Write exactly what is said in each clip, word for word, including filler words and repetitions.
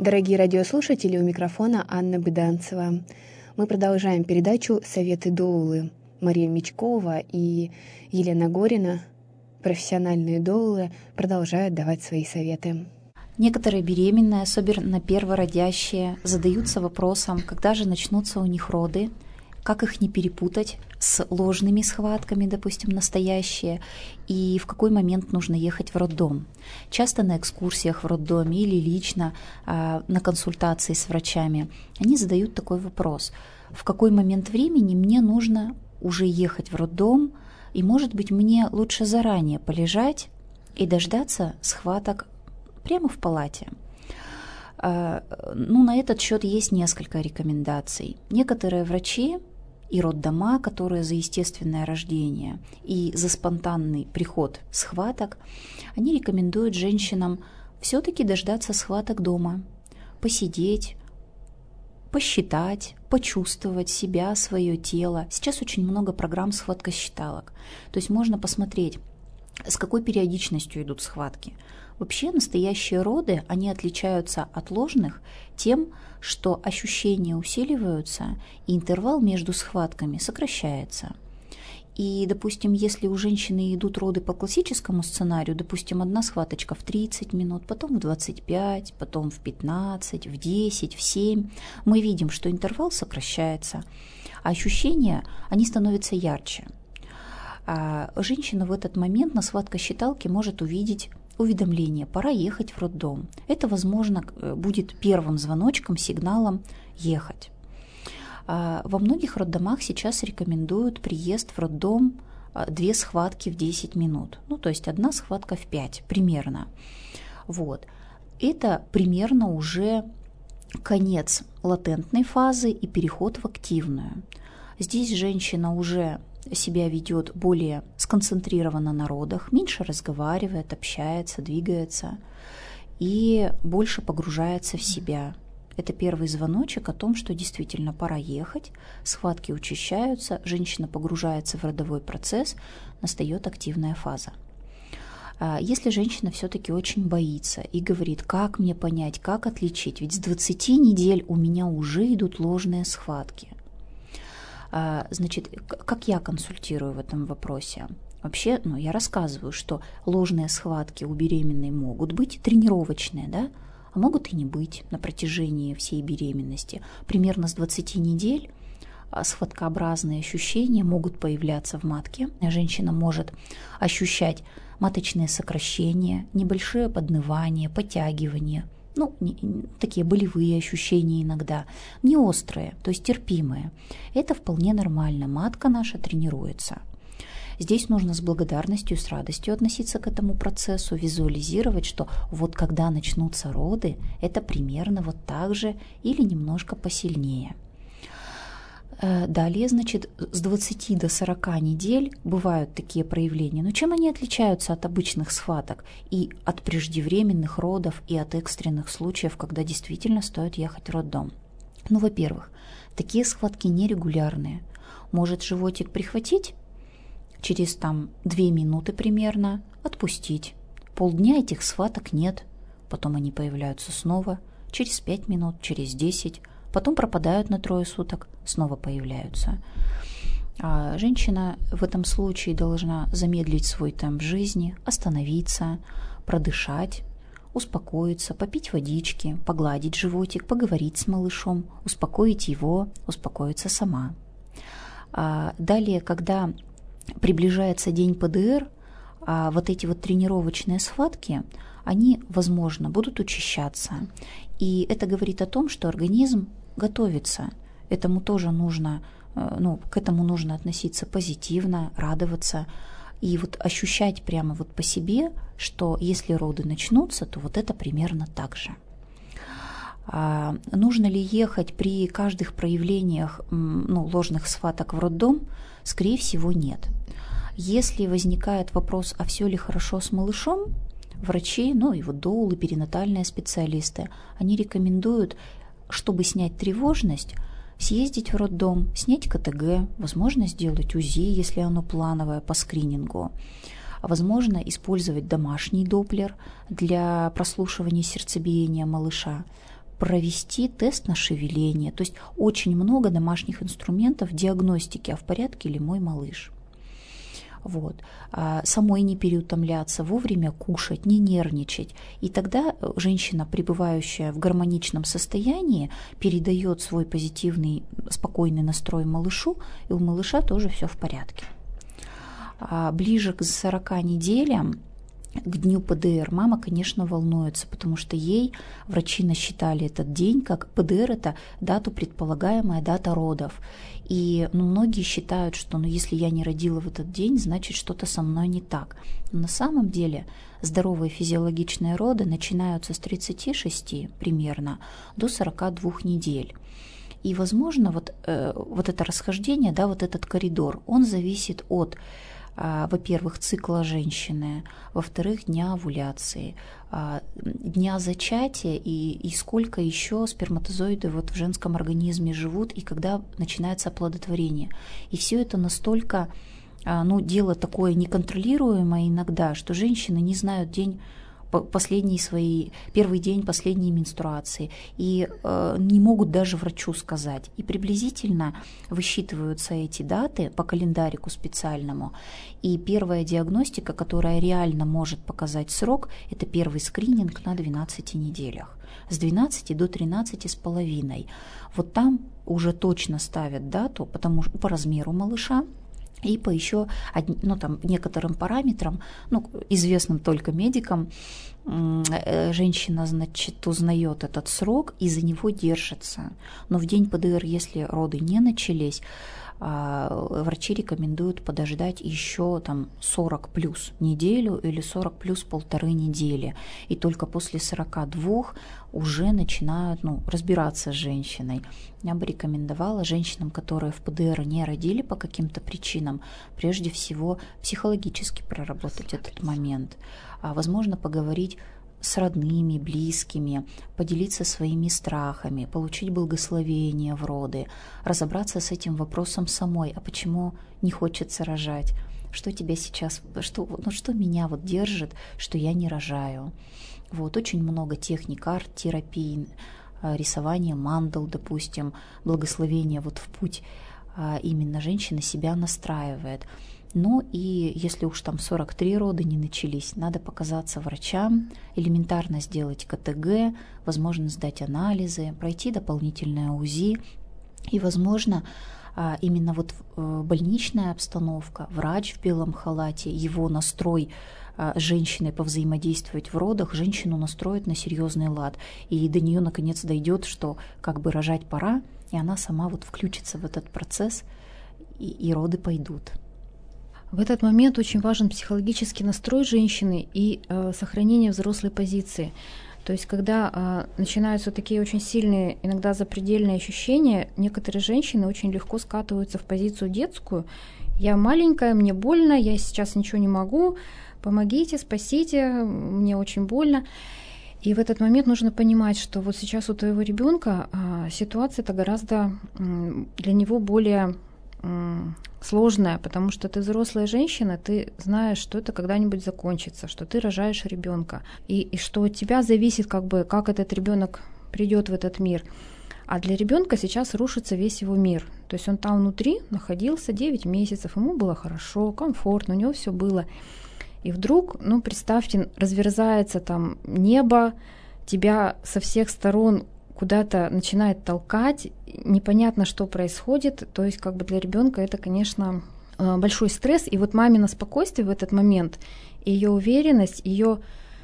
Дорогие радиослушатели, у микрофона Анна Быданцева. Мы продолжаем передачу «Советы доулы». Мария Мечкова и Елена Горина, профессиональные доулы, продолжают давать свои советы. Некоторые беременные, особенно первородящие, задаются вопросом, когда же начнутся у них роды, как их не перепутать с ложными схватками, допустим, настоящие, и в какой момент нужно ехать в роддом. Часто на экскурсиях в роддоме или лично а, на консультации с врачами они задают такой вопрос: в какой момент времени мне нужно уже ехать в роддом, и, может быть, мне лучше заранее полежать и дождаться схваток прямо в палате. А, ну, на этот счет есть несколько рекомендаций. Некоторые врачи и роддома, которые за естественное рождение и за спонтанный приход схваток, они рекомендуют женщинам все-таки дождаться схваток дома, посидеть, посчитать, почувствовать себя, свое тело. Сейчас очень много программ схваткосчиталок. То есть можно посмотреть, с какой периодичностью идут схватки. Вообще настоящие роды, они отличаются от ложных тем, что ощущения усиливаются и интервал между схватками сокращается. И, допустим, если у женщины идут роды по классическому сценарию, допустим, одна схваточка в тридцать минут, потом в двадцать пять, потом в пятнадцать, в десять, в семь, мы видим, что интервал сокращается, а ощущения, они становятся ярче. А женщина в этот момент на схваткосчиталке может увидеть уведомление: пора ехать в роддом. Это, возможно, будет первым звоночком, сигналом ехать. Во многих роддомах сейчас рекомендуют приезд в роддом две схватки в десять минут. Ну, то есть одна схватка в пять примерно. Вот. Это примерно уже конец латентной фазы и переход в активную. Здесь женщина уже себя ведет более сконцентрированно на родах, меньше разговаривает, общается, двигается и больше погружается в себя. Это первый звоночек о том, что действительно пора ехать, схватки учащаются, женщина погружается в родовой процесс, настает активная фаза. Если женщина все-таки очень боится и говорит: как мне понять, как отличить, ведь с двадцати недель у меня уже идут ложные схватки. Значит, как я консультирую в этом вопросе? Вообще, ну, я рассказываю, что ложные схватки у беременной могут быть тренировочные, да, а могут и не быть на протяжении всей беременности. Примерно с двадцати недель схваткообразные ощущения могут появляться в матке. Женщина может ощущать маточные сокращения, небольшое поднывание, подтягивание, ну, не, такие болевые ощущения иногда, не острые, то есть терпимые. Это вполне нормально, матка наша тренируется. Здесь нужно с благодарностью, с радостью относиться к этому процессу, визуализировать, что вот когда начнутся роды, это примерно вот так же или немножко посильнее. Далее, значит, с двадцати до сорока недель бывают такие проявления. Но чем они отличаются от обычных схваток и от преждевременных родов и от экстренных случаев, когда действительно стоит ехать в роддом? Ну, во-первых, такие схватки нерегулярные. Может животик прихватить, через там две минуты примерно отпустить. Полдня этих схваток нет, потом они появляются снова, через пять минут, через десять, потом пропадают на трое суток, снова появляются. А женщина в этом случае должна замедлить свой темп жизни, остановиться, продышать, успокоиться, попить водички, погладить животик, поговорить с малышом, успокоить его, успокоиться сама. А далее, когда приближается день ПДР, а вот эти вот тренировочные схватки, они, возможно, будут учащаться. И это говорит о том, что организм готовится. Этому тоже нужно, ну, к этому нужно относиться позитивно, радоваться и вот ощущать прямо вот по себе, что если роды начнутся, то вот это примерно так же. А нужно ли ехать при каждых проявлениях, ну, ложных схваток в роддом? Скорее всего, нет. Если возникает вопрос, а все ли хорошо с малышом, врачи, ну и вот доулы, перинатальные специалисты, они рекомендуют, чтобы снять тревожность, съездить в роддом, снять КТГ, возможно, сделать УЗИ, если оно плановое, по скринингу. Возможно, использовать домашний доплер для прослушивания сердцебиения малыша. провести тест на шевеление. То есть очень много домашних инструментов диагностики, а в порядке ли мой малыш. Вот. Самой не переутомляться, вовремя кушать, не нервничать. И тогда женщина, пребывающая в гармоничном состоянии, передает свой позитивный, спокойный настрой малышу, и у малыша тоже все в порядке. Ближе к сорока неделям, к дню ПДР, мама, конечно, волнуется, потому что ей врачи насчитали этот день, как ПДР – это дату, предполагаемая дата родов. И ну, многие считают, что ну, если я не родила в этот день, значит что-то со мной не так. Но на самом деле здоровые физиологичные роды начинаются с тридцати шести примерно до сорока двух недель. И, возможно, вот, э, вот это расхождение, да, вот этот коридор, он зависит от, э, во-первых, цикла женщины, во-вторых, дня овуляции, э, дня зачатия и, и сколько еще сперматозоиды вот в женском организме живут и когда начинается оплодотворение. И все это настолько, э, ну, дело такое неконтролируемое иногда, что женщины не знают день последний свои, первый день последней менструации и э, не могут даже врачу сказать. И приблизительно высчитываются эти даты по календарику специальному. И первая диагностика, которая реально может показать срок, это первый скрининг на двенадцати неделях. С двенадцати до тринадцати с половиной. Вот там уже точно ставят дату, потому что по размеру малыша, и по еще ну, там, некоторым параметрам, ну, известным только медикам, женщина, значит, узнает этот срок и за него держится. Но в день ПДР, если роды не начались, врачи рекомендуют подождать еще там сорок плюс неделю или сорок плюс полторы недели. И только после сорока двух уже начинают ну, разбираться с женщиной. Я бы рекомендовала женщинам, которые в ПДР не родили по каким-то причинам, прежде всего психологически проработать этот момент. А, возможно, поговорить с родными, близкими, поделиться своими страхами, получить благословение в роды, разобраться с этим вопросом самой, а почему не хочется рожать, что тебя сейчас, что, ну, что меня вот держит, что я не рожаю. Вот, очень много техник, арт-терапии, рисование мандал, допустим, благословение вот в путь, именно женщина себя настраивает. Ну и если уж там сорок три рода не начались, надо показаться врачам, элементарно сделать ка тэ гэ, возможно, сдать анализы, пройти дополнительное УЗИ. И, возможно, именно вот больничная обстановка, врач в белом халате, его настрой с женщиной повзаимодействовать в родах, женщину настроит на серьезный лад. И до нее наконец дойдет, что как бы рожать пора, и она сама вот включится в этот процесс, и, и роды пойдут. В этот момент очень важен психологический настрой женщины и э, сохранение взрослой позиции. То есть, когда э, начинаются такие очень сильные, иногда запредельные ощущения, некоторые женщины очень легко скатываются в позицию детскую. Я маленькая, мне больно, я сейчас ничего не могу, помогите, спасите, мне очень больно. И в этот момент нужно понимать, что вот сейчас у твоего ребенка э, ситуация-то гораздо э, для него более сложная, потому что ты взрослая женщина, ты знаешь, что это когда-нибудь закончится, что ты рожаешь ребенка, и, и что от тебя зависит, как бы, как этот ребенок придет в этот мир. А для ребенка сейчас рушится весь его мир. То есть он там внутри находился девять месяцев, ему было хорошо, комфортно, у него все было. И вдруг, ну, представьте, разверзается там небо, тебя со всех сторон куда-то начинает толкать, непонятно, что происходит, то есть как бы для ребенка это, конечно, большой стресс, и вот мамино спокойствие в этот момент, ее уверенность, ее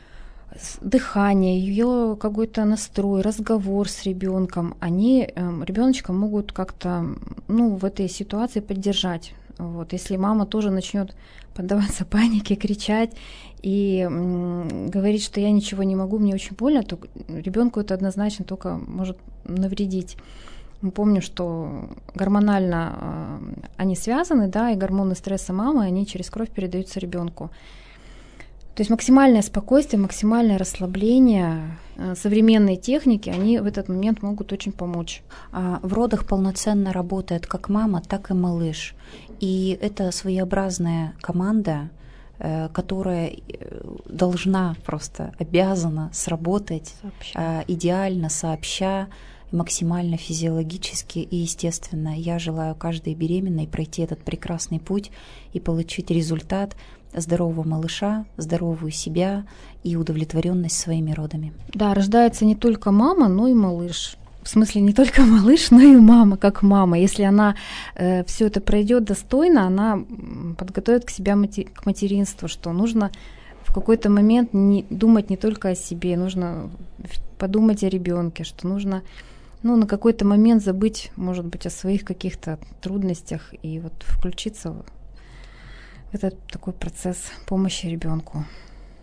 дыхание, ее какой-то настрой, разговор с ребенком, они ребеночка могут как-то, ну, в этой ситуации поддержать. Вот, если мама тоже начнет поддаваться панике, кричать и м, говорить, что я ничего не могу, мне очень больно, то ребенку это однозначно только может навредить. Мы помним, что гормонально э, они связаны, да, и гормоны стресса мамы, они через кровь передаются ребенку. То есть максимальное спокойствие, максимальное расслабление, э, современные техники, они в этот момент могут очень помочь. А в родах полноценно работает как мама, так и малыш. И это своеобразная команда, которая должна, просто обязана сработать Сообща. идеально, сообща, максимально физиологически и естественно. Я желаю каждой беременной пройти этот прекрасный путь и получить результат здорового малыша, здоровую себя и удовлетворенность своими родами. Да, рождается не только мама, но и малыш. В смысле, не только малыш, но и мама, как мама. Если она э, все это пройдет достойно, она подготовит к себя мати- к материнству, что нужно в какой-то момент не, думать не только о себе, нужно подумать о ребенке, что нужно ну, на какой-то момент забыть, может быть, о своих каких-то трудностях и вот включиться в этот такой процесс помощи ребенку.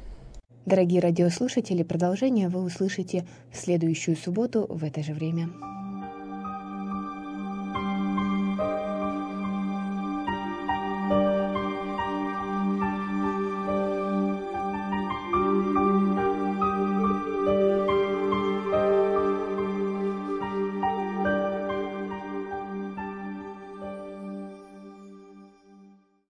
Дорогие радиослушатели, продолжение вы услышите в следующую субботу в это же время.